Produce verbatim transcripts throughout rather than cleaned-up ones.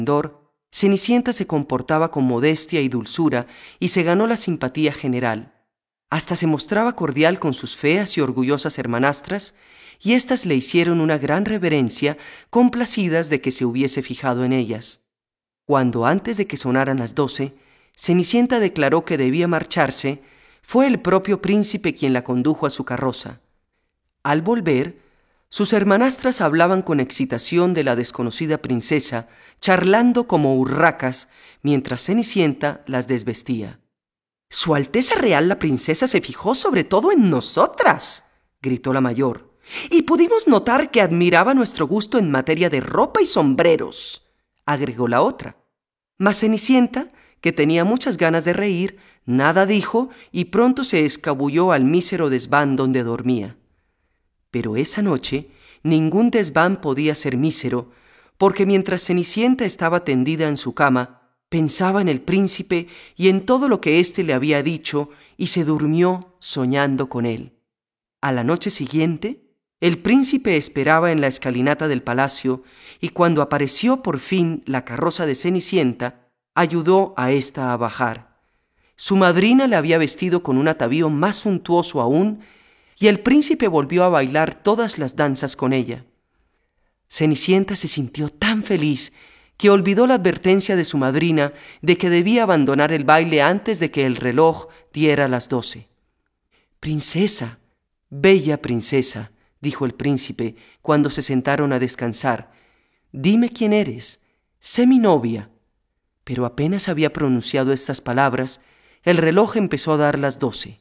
Cenicienta se comportaba con modestia y dulzura y se ganó la simpatía general. Hasta se mostraba cordial con sus feas y orgullosas hermanastras, y éstas le hicieron una gran reverencia, complacidas de que se hubiese fijado en ellas. Cuando antes de que sonaran las doce, Cenicienta declaró que debía marcharse, fue el propio príncipe quien la condujo a su carroza. Al volver, sus hermanastras hablaban con excitación de la desconocida princesa, charlando como urracas, mientras Cenicienta las desvestía. «Su Alteza Real la princesa se fijó sobre todo en nosotras», gritó la mayor, «y pudimos notar que admiraba nuestro gusto en materia de ropa y sombreros», agregó la otra. Mas Cenicienta, que tenía muchas ganas de reír, nada dijo y pronto se escabulló al mísero desván donde dormía. Pero esa noche ningún desván podía ser mísero, porque mientras Cenicienta estaba tendida en su cama, pensaba en el príncipe y en todo lo que éste le había dicho, y se durmió soñando con él. A la noche siguiente, el príncipe esperaba en la escalinata del palacio, y cuando apareció por fin la carroza de Cenicienta, ayudó a ésta a bajar. Su madrina le había vestido con un atavío más suntuoso aún, y el príncipe volvió a bailar todas las danzas con ella. Cenicienta se sintió tan feliz que olvidó la advertencia de su madrina de que debía abandonar el baile antes de que el reloj diera las doce. «Princesa, bella princesa», dijo el príncipe cuando se sentaron a descansar, «dime quién eres, sé mi novia». Pero apenas había pronunciado estas palabras, el reloj empezó a dar las doce.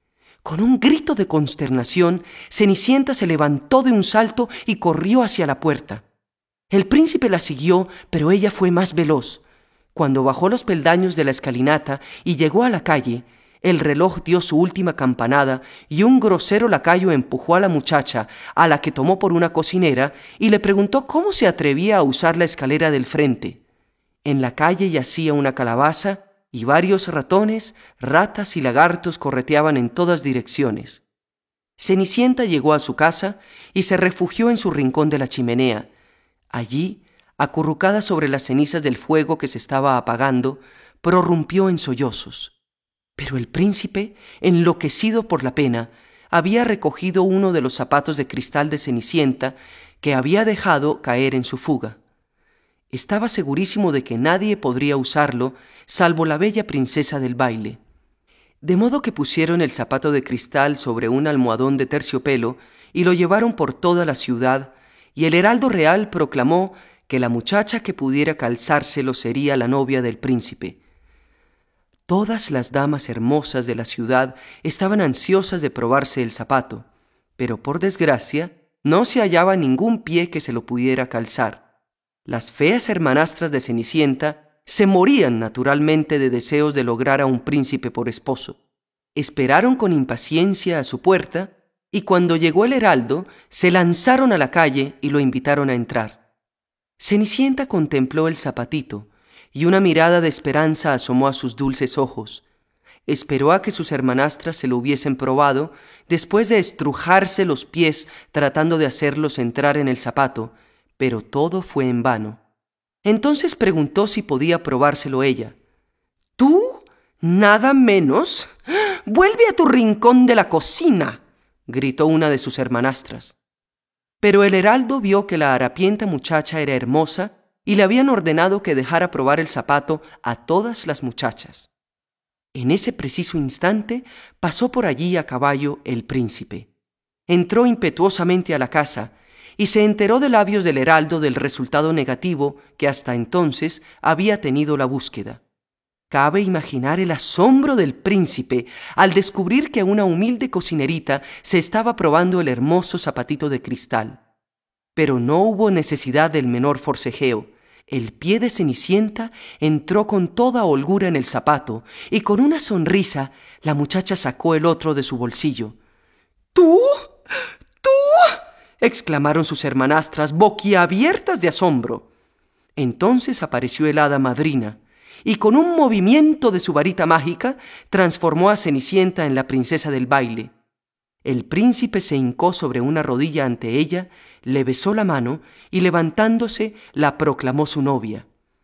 Con un grito de consternación, Cenicienta se levantó de un salto y corrió hacia la puerta. El príncipe la siguió, pero ella fue más veloz. Cuando bajó los peldaños de la escalinata y llegó a la calle, el reloj dio su última campanada y un grosero lacayo empujó a la muchacha, a la que tomó por una cocinera, y le preguntó cómo se atrevía a usar la escalera del frente. En la calle yacía una calabaza, y varios ratones, ratas y lagartos correteaban en todas direcciones. Cenicienta llegó a su casa y se refugió en su rincón de la chimenea. Allí, acurrucada sobre las cenizas del fuego que se estaba apagando, prorrumpió en sollozos. Pero el príncipe, enloquecido por la pena, había recogido uno de los zapatos de cristal de Cenicienta que había dejado caer en su fuga. Estaba segurísimo de que nadie podría usarlo, salvo la bella princesa del baile. De modo que pusieron el zapato de cristal sobre un almohadón de terciopelo y lo llevaron por toda la ciudad, y el heraldo real proclamó que la muchacha que pudiera calzárselo sería la novia del príncipe. Todas las damas hermosas de la ciudad estaban ansiosas de probarse el zapato, pero por desgracia no se hallaba ningún pie que se lo pudiera calzar. Las feas hermanastras de Cenicienta se morían naturalmente de deseos de lograr a un príncipe por esposo. Esperaron con impaciencia a su puerta, y cuando llegó el heraldo, se lanzaron a la calle y lo invitaron a entrar. Cenicienta contempló el zapatito, y una mirada de esperanza asomó a sus dulces ojos. Esperó a que sus hermanastras se lo hubiesen probado, después de estrujarse los pies tratando de hacerlos entrar en el zapato, pero todo fue en vano. Entonces preguntó si podía probárselo ella. «¿Tú? ¿Nada menos? ¡Vuelve a tu rincón de la cocina!», gritó una de sus hermanastras. Pero el heraldo vio que la harapienta muchacha era hermosa y le habían ordenado que dejara probar el zapato a todas las muchachas. En ese preciso instante pasó por allí a caballo el príncipe. Entró impetuosamente a la casa y se enteró de labios del heraldo del resultado negativo que hasta entonces había tenido la búsqueda. Cabe imaginar el asombro del príncipe al descubrir que una humilde cocinerita se estaba probando el hermoso zapatito de cristal. Pero no hubo necesidad del menor forcejeo. El pie de Cenicienta entró con toda holgura en el zapato y con una sonrisa la muchacha sacó el otro de su bolsillo. «¿Tú? ¿Tú?», exclamaron sus hermanastras, boquiabiertas de asombro. Entonces apareció el hada madrina, y con un movimiento de su varita mágica transformó a Cenicienta en la princesa del baile. El príncipe se hincó sobre una rodilla ante ella, le besó la mano y levantándose la proclamó su novia.